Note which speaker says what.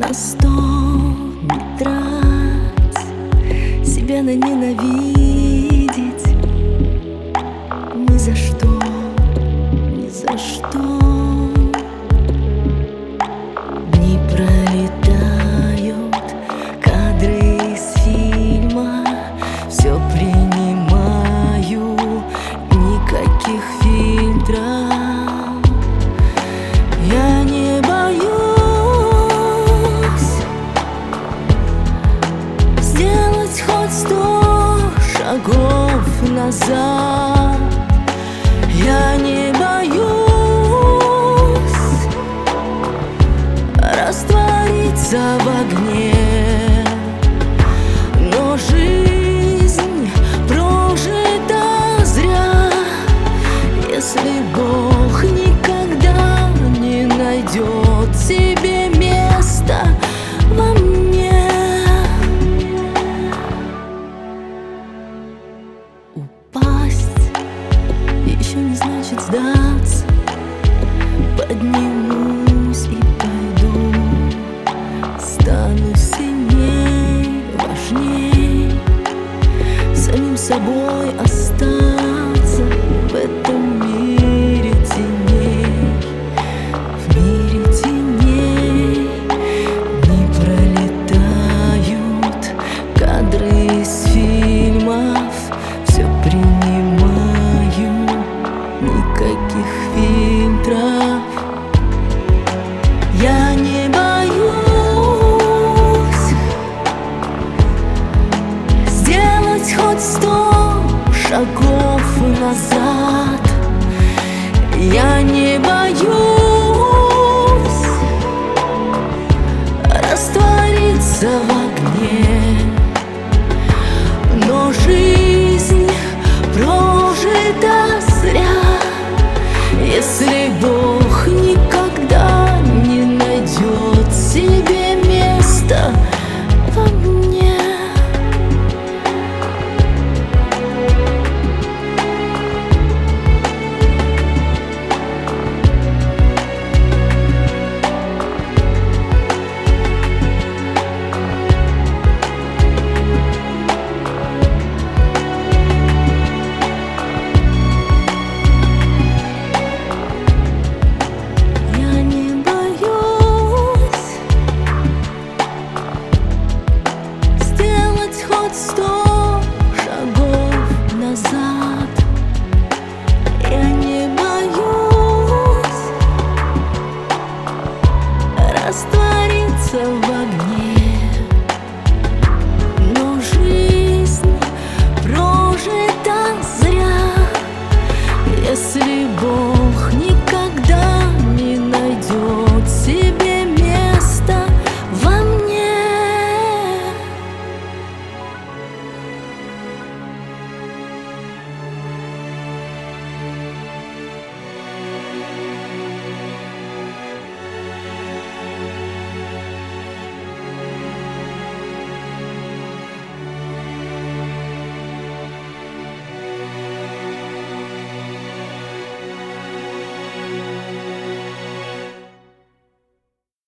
Speaker 1: на сто не трать, себя на ненавидеть ни за что, ни за что. Дни пролетают, кадры из фильма, все принимаю, никаких фильтров. Я не боюсь сделать хоть 100 шагов назад. Я не боюсь раствориться в огне, но жизнь прожита зря, если Бог никогда не найдет себе места во мне. Упасть еще не значит сдаться. Поднимусь и пойду, стану сильней, важней, самим собой остаться в этом мире теней. В мире теней дни пролетают, кадры из фильмов, все принимаю, никаких фильтров. Я не боюсь сделать хоть 100 шагов назад. Я не боюсь раствориться в огне, но жизнь прожита зря, если Бог никогда не найдет себе места во мне. Хоть 100 шагов назад. Я не боюсь раствориться в огне.